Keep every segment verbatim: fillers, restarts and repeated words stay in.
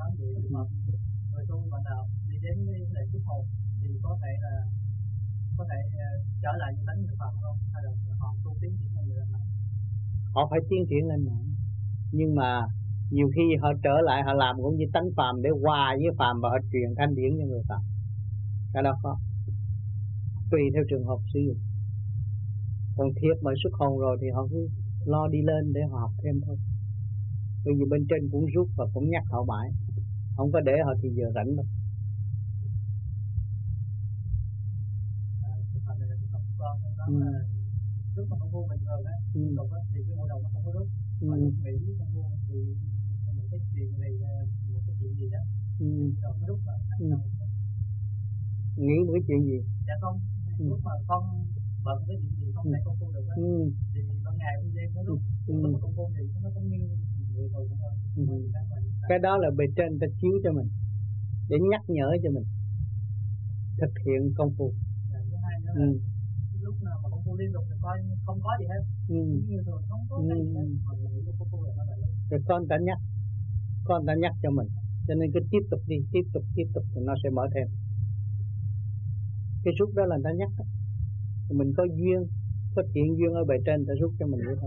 nói vậy mà người tu bạn nào đi đến cái vấn đề xuất hồn thì có thể là có thể uh, trở lại như tánh người phạm không, hay là họ tu tiến triển lên người này? Họ phải tiến triển lên nữa, nhưng mà nhiều khi họ trở lại họ làm cũng như tánh phàm để hòa với phàm và họ truyền thanh điển cho người phàm. Cái đó có tùy theo trường hợp sử dụng. Còn thiệt mà xuất hồn rồi thì họ cứ lo đi lên để họ học thêm thôi. Bởi vì bên trên cũng rút và cũng nhắc họ mãi, không có để họ thì giờ rảnh đâu. À, trường hợp này là trường hợp của con, đó ừ. là lúc mà con vô bình thường á, ừ. lúc đó thì cái bộ đầu nó không có rút, ừ. mà lúc nghĩ con vô thì một cái chuyện gì, một cái chuyện gì đó, ừ. rồi nó rút vào. Ừ. Nghĩ một cái chuyện gì? Dạ không, ừ. lúc mà con bận cái chuyện gì không thể con vô được á, ừ. thì ban ngày ban đêm nó rút, ừ. lúc mà con vô thì nó cũng như người thôi cũng thôi. Ừ. Cái đó là bề trên ta chiếu cho mình để nhắc nhở cho mình thực hiện công phu. Dạ, thứ hai nữa là ừ. lúc nào mà công phu liên tục thì coi không có gì hết, ừ. như thường không có cái gì hết, mà mình nghĩ công phu là nó lại lúc. Rồi con ta nhắc, con ta nhắc cho mình, cho nên cứ tiếp tục đi, tiếp tục tiếp tục thì nó sẽ mở thêm. Cái rút đó là người ta nhắc đó. Mình có duyên, có thiện duyên ở bề trên ta rút cho mình vậy thôi.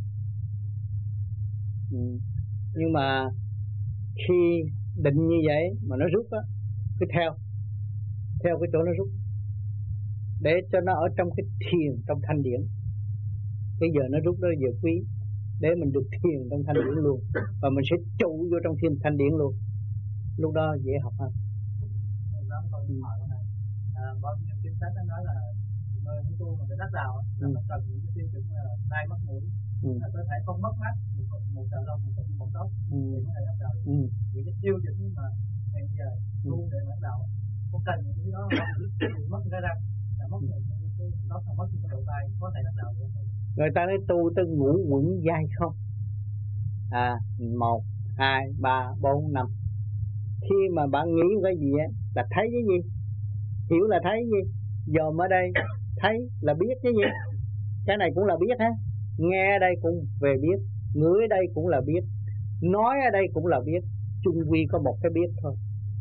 Ừ. Nhưng mà khi định như vậy mà nó rút á, cứ theo theo cái chỗ nó rút để cho nó ở trong cái thiền, trong thanh điển. Bây giờ nó rút đó giờ quý để mình được thiền trong thanh điển luôn, và mình sẽ trụ vô trong thiên thanh điển luôn. Lúc đó dễ học hơn. Ừ. À, bao nhiêu kinh sách nó nói là người muốn tu mình phải đắc đạo, là nó cần những cái tiêu chuẩn là tai mắt mũi, ừ. là cơ thể không mất mát, một một sợi lông, một sợi bóng tóc, ừ. để có thể đắc đạo. Ừ. Những cái tiêu chuẩn mà hiện giờ tu để đắc đạo không cần những cái đó, không mất cái răng, là mất những cái tóc, là mất những cái độ tai, có thể đắc đạo được. Người ta nói tu tới ngũ quẩn giai không. À, một, hai, ba, bốn, năm. Khi mà bạn nghĩ cái gì á là thấy cái gì, hiểu là thấy cái gì, dòm ở đây thấy là biết cái gì. Cái này cũng là biết ha. Nghe ở đây cũng về biết, ngửi ở đây cũng là biết, nói ở đây cũng là biết. Chung quy có một cái biết thôi,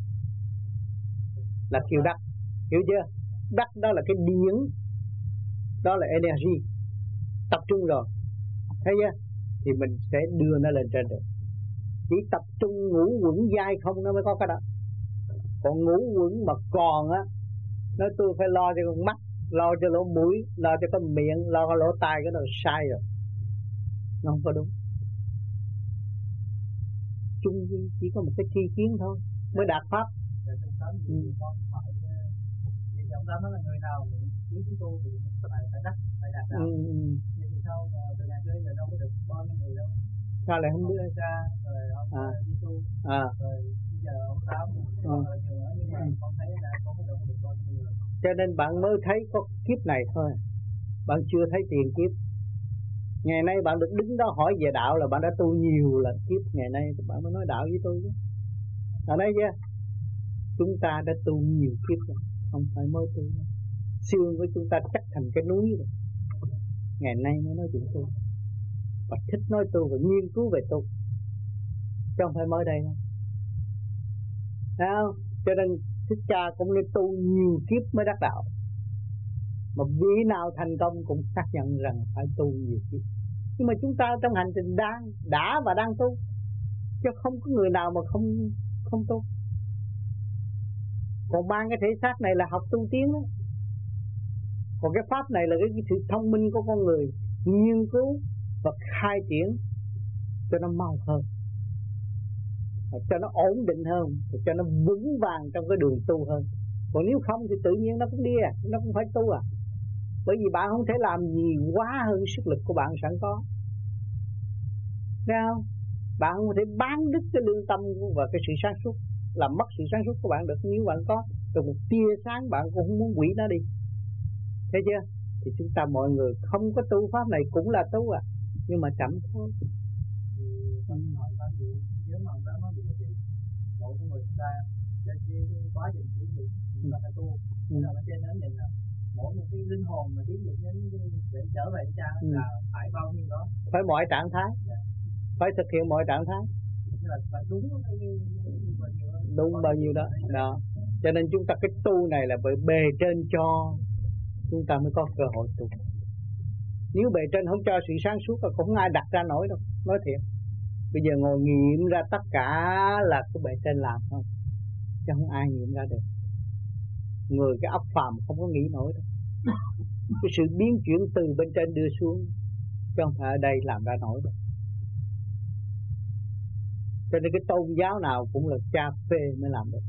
là kêu đắc. Hiểu chưa? Đắc đó là cái điển, đó là energy tập trung rồi, thấy chưa? Thì mình sẽ đưa nó lên trên được. Chỉ tập trung ngũ quẩn giai không nó mới có cái đó. Còn ngũ quẩn mà còn á, nói tôi phải lo cho con mắt, lo cho lỗ mũi, lo cho cái miệng, lo cho lỗ tai, cái đó sai rồi, nó không có đúng. Chung chỉ có một cái tri kiến thôi mới đạt pháp. Ừ. Ông nói là người nào biết cái tu thì phải phải đắc, phải đạt đạo. Ừ. Nhưng thì sao mà từ ngày tới giờ đâu có được bao nhiêu người đâu. Sao lại không biết? Ra rồi ông à. đi tu. À. Rồi bây giờ ông tám, còn là nhiều nữa, nhưng mà con thấy là con có được được bao nhiêu người. Cho nên bạn mới thấy có kiếp này thôi, bạn chưa thấy tiền kiếp. Ngày nay bạn được đứng đó hỏi về đạo là bạn đã tu nhiều lần kiếp. Ngày nay bạn mới nói đạo với tôi chứ. Ở đây chứ, chúng ta đã tu nhiều kiếp rồi, không phải mới tu đâu. Xương của chúng ta chắc thành cái núi rồi, ngày nay mới nói chuyện tu. Và thích nói tu và nghiên cứu về tu, chứ không phải mới đây đâu. Thấy không? Cho nên Thích Ca cũng nên tu nhiều kiếp mới đắc đạo. Mà vị nào thành công cũng xác nhận rằng phải tu nhiều kiếp. Nhưng mà chúng ta trong hành trình đang, đã và đang tu, chứ không có người nào mà không không tu. Còn mang cái thể xác này là học tu tiến đó. Còn cái pháp này là cái, cái sự thông minh của con người, nghiên cứu và khai triển cho nó mau hơn, cho nó ổn định hơn, cho nó vững vàng trong cái đường tu hơn. Còn nếu không thì tự nhiên nó cũng đi à, nó cũng phải tu à. Bởi vì bạn không thể làm gì quá hơn sức lực của bạn sẵn có. Thấy không? Bạn không thể bán đứt cái lương tâm và cái sự sáng suốt, làm mất sự sáng suốt của bạn được. Nếu bạn có được một tia sáng, bạn cũng không muốn hủy nó đi. Thấy chưa? Thì chúng ta mọi người không có tu pháp này cũng là tu à, nhưng mà chậm thôi. Nếu mà ta nói vậy thì mỗi con người chúng ta trên cái quá trình tiến triển chúng ta phải tu. Nên là trên đó nhìn là mỗi một cái linh hồn mà tiến triển đến để trở về cha là phải bao nhiêu đó. Phải mọi trạng thái, phải thực hiện mọi trạng thái. là phải đúng cái bao nhiêu đó. Đúng bao nhiêu đó. Đó. Cho nên chúng ta cái tu này là bởi bề trên cho chúng ta mới có cơ hội tu. Nếu bề trên không cho sự sáng suốt là cũng không ai đặt ra nổi đâu, nói thiệt. Bây giờ ngồi nghiệm ra tất cả là cái bề trên làm thôi, chứ không ai nghiệm ra được. Người cái óc phàm không có nghĩ nổi đâu. Cái sự biến chuyển từ bên trên đưa xuống, chứ không phải ở đây làm ra nổi đâu. Cho nên cái tôn giáo nào cũng là cha phê mới làm được.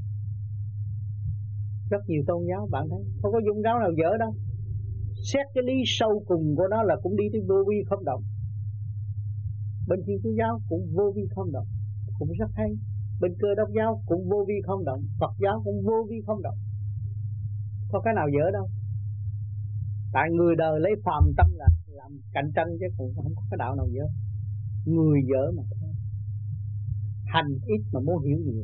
Rất nhiều tôn giáo bạn thấy, không có tôn giáo nào dở đâu. Xét cái lý sâu cùng của nó là cũng đi tới vô vi không động. Bên Thiên Chúa giáo cũng vô vi không động, cũng rất hay. Bên Cơ Đốc giáo cũng vô vi không động, Phật giáo cũng vô vi không động. Có cái nào dở đâu. Tại người đời lấy phàm tâm là làm cạnh tranh, chứ cũng không có cái đạo nào dở. Người dở mà thôi. Hành ít mà muốn hiểu nhiều.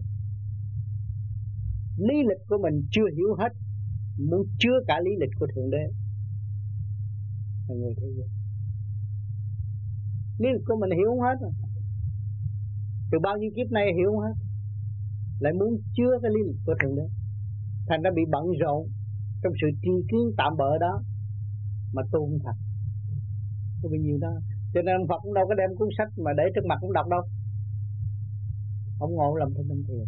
Lý lịch của mình chưa hiểu hết, muốn chứa cả lý lịch của Thượng Đế là người thế giới. Lý lịch của mình hiểu không hết rồi. Từ bao nhiêu kiếp nay hiểu không hết, lại muốn chứa cái lý lịch của Thượng Đế, thành ra bị bận rộn trong sự tri kiến tạm bợ đó mà tu không thành. Có bao nhiêu đó. Cho nên ông Phật cũng đâu có đem cuốn sách mà để trước mặt cũng đọc đâu. Ông ngồi làm thanh tâm thiền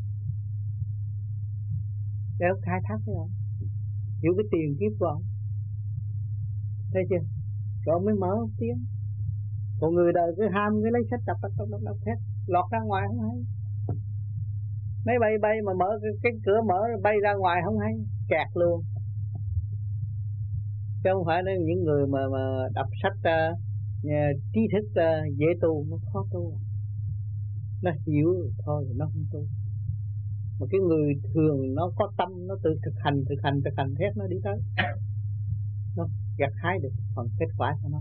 để ông khai thác với ông, hiểu cái tiền kiếp của ông, thấy chưa? Rồi ông mới mở một tiếng. Còn người đời cứ ham cái lấy sách đọc đọc đọc đọc đọc hết, lọt ra ngoài không hay. Máy bay bay mà mở cái, cái cửa mở bay ra ngoài không hay, kẹt luôn. Chứ không phải là những người mà mà đọc sách uh, trí thức uh, dễ tu, nó khó tu. Nó hiểu thôi nó không tu. Mà cái người thường nó có tâm, nó tự thực hành, thực hành, thực hành thét nó đi tới, nó gặt hái được phần kết quả của nó.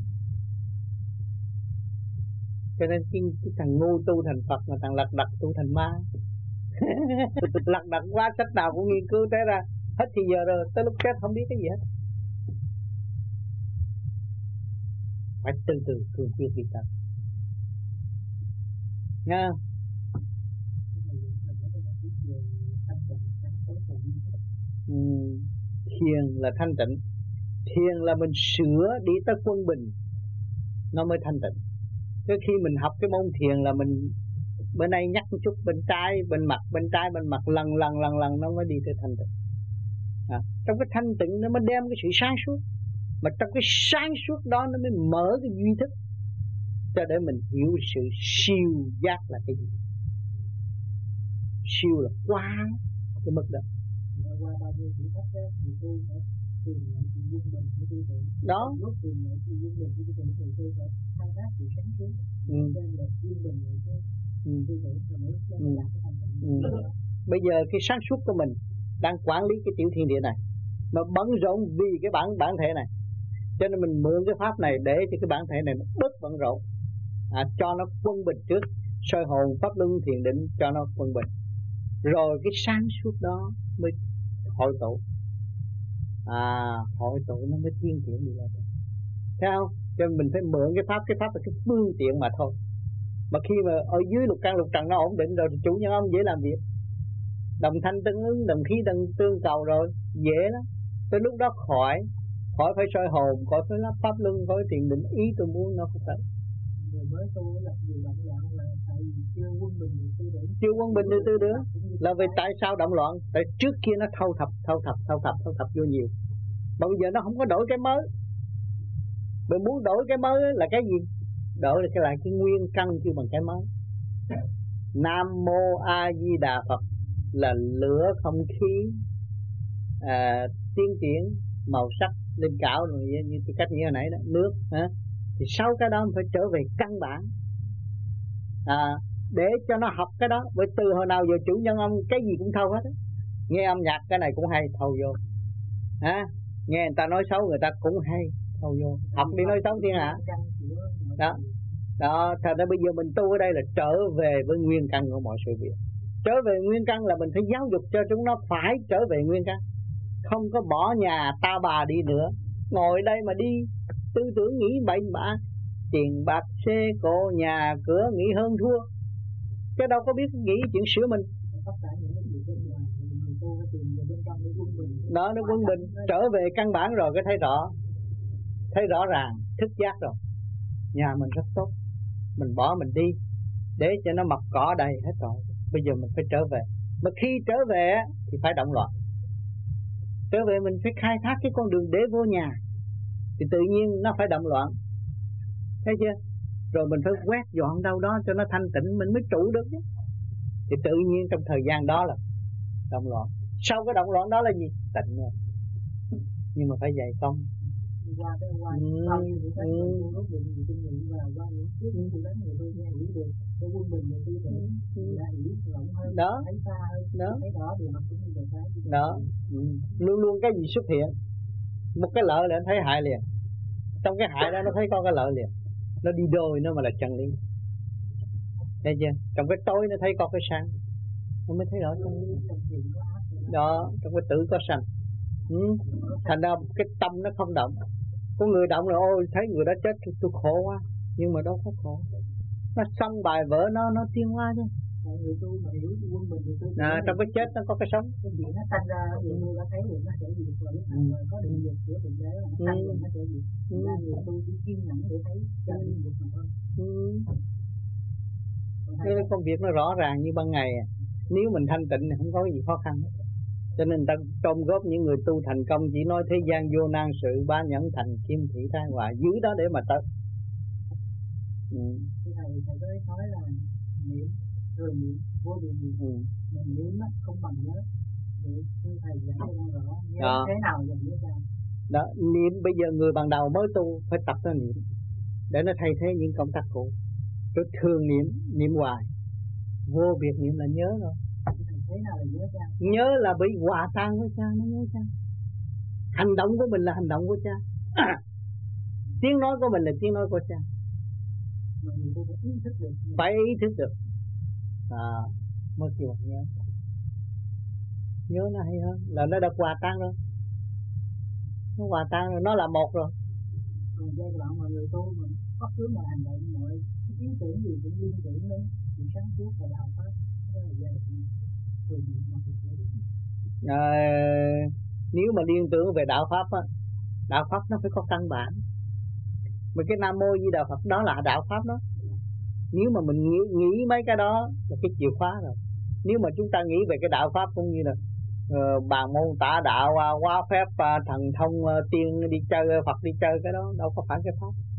Cho nên cái, cái thằng ngu tu thành Phật, mà thằng lật đật tu thành ma. Lật đật quá, sách nào cũng nghiên cứu tới ra hết thì giờ rồi, tới lúc chết không biết cái gì hết. Phải từ từ cương quyết đi tới nha. Ừ, thiền là thanh tịnh. Thiền là mình sửa đi tới quân bình, nó mới thanh tịnh. Chứ khi mình học cái môn thiền là mình bên đây nhắc một chút bên trái, bên mặt, bên trái, bên mặt, lần lần lần lần nó mới đi tới thanh tịnh. À, trong cái thanh tịnh nó mới đem cái sự sáng suốt, mà trong cái sáng suốt đó nó mới mở cái duy thức cho để mình hiểu sự siêu giác là cái gì. Siêu là quá cái mức đó. Qua bao nhiêu thử thách đó, thì tôi phải tìm lại sự quân bình của tư tưởng. Đó. Lúc tìm lại sự quân bình của tư tưởng thì tôi phải khai thác sự sáng suốt. Ừ. Đem lại quân bình lại cái ừ. tư tưởng rồi mới đem lại cái thành tựu. Ừ. Bây giờ cái sáng suốt của mình đang quản lý cái tiểu thiên địa này, mà bận rộn vì cái bản bản thể này, cho nên mình mượn cái pháp này để cho cái bản thể này nó bớt bận rộn, à, cho nó quân bình trước, soi hồn pháp luân thiền định cho nó quân bình, rồi cái sáng suốt đó mới hội tụ, à hội tụ nó mới tiến triển đi lên, thấy không? Cho nên mình phải mượn cái pháp, cái pháp là cái phương tiện mà thôi. Mà khi mà ở dưới lục căn lục trần nó ổn định rồi thì chủ nhân ông dễ làm việc, đồng thanh tương ứng, đồng khí đồng tương cầu rồi dễ lắm. Tới lúc đó khỏi khỏi phải soi hồn, khỏi phải lắp pháp luân, khỏi thiền định, ý tôi muốn nó không phải. Người mới tu là nhiều động loạn là tại vì chưa quân bình được tư tưởng. Chưa quân bình được tư tưởng là vì tại sao động loạn? Tại trước kia nó thâu thập, thâu thập, thâu thập, thâu thập vô nhiều. Mà bây giờ nó không có đổi cái mới. Mình muốn đổi cái mới là cái gì? Đổi là cái lại cái nguyên căn chứ bằng cái mới. Nam Mô A Di Đà Phật là lửa, không khí, à, tiên triển, màu sắc, linh cảo rồi như cách như hồi nãy đó, nước, hả? Thì sau cái đó mình phải trở về căn bản, à, để cho nó học cái đó. Bởi từ hồi nào giờ chủ nhân ông cái gì cũng thâu hết á. Nghe âm nhạc cái này cũng hay, thâu vô, à, nghe người ta nói xấu người ta cũng hay, thâu vô. Học đi nói xấu thiên hạ đó. Đó, thành ra bây giờ mình tu ở đây là trở về với nguyên căn của mọi sự việc. Trở về nguyên căn là mình phải giáo dục cho chúng nó phải trở về nguyên căn, không có bỏ nhà ta bà đi nữa. Ngồi đây mà đi tư tưởng nghĩ bậy bạ, tiền bạc xe cộ nhà cửa nghĩ hơn thua, chứ đâu có biết nghĩ chuyện sửa mình. Tất cả những cái gì bên ngoài người tu phải tìm về bên trong để quân bình. Đó, nó quân bình, trở về căn bản rồi cái thấy rõ, thấy rõ ràng, thức giác rồi. Nhà mình rất tốt, mình bỏ mình đi để cho nó mọc cỏ đầy hết rồi. Bây giờ mình phải trở về, mà khi trở về thì phải động loạn. Trở về mình phải khai thác cái con đường để vô nhà, thì tự nhiên nó phải động loạn, thấy chưa? Rồi mình phải quét dọn đâu đó cho nó thanh tịnh mình mới trụ được chứ. Thì tự nhiên trong thời gian đó là động loạn. Sau cái động loạn đó là gì? Tịnh rồi. Nhưng mà phải dày công. Qua cái qua bao nhiêu những cái người rút được nhiều kinh nghiệm và qua những trước những sự đánh người tôi nghe hiểu được cái quân bình người tư tưởng đã hiểu rộng hơn, đó, thấy xa hơn, đó. Thấy rõ điều mặt cũng như về trái. Đó, ừ. Luôn luôn cái gì xuất hiện, một cái lợi là anh thấy hại liền, trong cái hại đó nó thấy có cái lợi liền, nó đi đôi nó mà là chân lý, thấy chưa? Trong cái tối nó thấy có cái sáng, nó mới thấy rõ chân lý. Đó, trong cái tử có sanh. Ừ. Thành ra cái tâm nó không động. Có người động là ôi thấy người đó chết tôi, tôi khổ quá, nhưng mà đâu có khổ, nó xong bài vở nó nó tiến hóa chứ. Người tu mà hiểu quân bình người tu à, trong cái chết nó có cái sống. Cái gì nó sanh ra người tu đã thấy được nó sẽ diệt rồi, ừ. Có định diệt của thượng đế là nó sanh rồi nó sẽ diệt. Ừ. Ra người tu chỉ kiên nhẫn để thấy cho định diệt mà thôi. Ừ. Cái công việc nó rõ ràng như ban ngày. Nếu mình thanh tịnh thì không có gì khó khăn hết. Cho nên ta trông góp những người tu thành công chỉ nói thế gian vô nan sự, ba nhẫn thành kim thị thái hòa, giữ đó để mà tới. Ừ. Thầy thầy có nói là niệm thường niệm vô điều niệm, ừ. Mình niệm không bằng nhớ. Để thầy giảng cho con rõ nhớ đó. Thế nào dần nhớ ra. Đó, niệm bây giờ người ban đầu mới tu phải tập nó niệm để nó thay thế những công tác cũ. Rồi thường niệm, niệm hoài, vô biệt niệm là nhớ rồi. Thế nào là nhớ cha? Nhớ là bị hòa tan với cha, nó nhớ cha. Hành động của mình là hành động của cha. À, tiếng nói của mình là tiếng nói của cha. Mình phải ý thức được. Phải ý thức được. À, mới kêu nhớ. Nhớ nó hay hơn, là nó đã hòa tan rồi. Nó hòa tan rồi, nó là một rồi. Còn giai đoạn mà người tu mình bất cứ một hành động, mọi ý tưởng gì cũng liên tưởng đến sự sáng suốt và đạo pháp. Đó là giai đoạn À, nếu mà liên tưởng về đạo pháp á, đạo pháp nó phải có căn bản. Mà cái Nam Mô Di Đà Phật đó là đạo pháp đó. Nếu mà mình nghĩ, nghĩ mấy cái đó là cái chìa khóa rồi. Nếu mà chúng ta nghĩ về cái đạo pháp cũng như là uh, bàn môn tả đạo, uh, hóa phép, uh, thần thông, uh, tiên đi chơi, Phật đi chơi, cái đó đâu có phải cái pháp.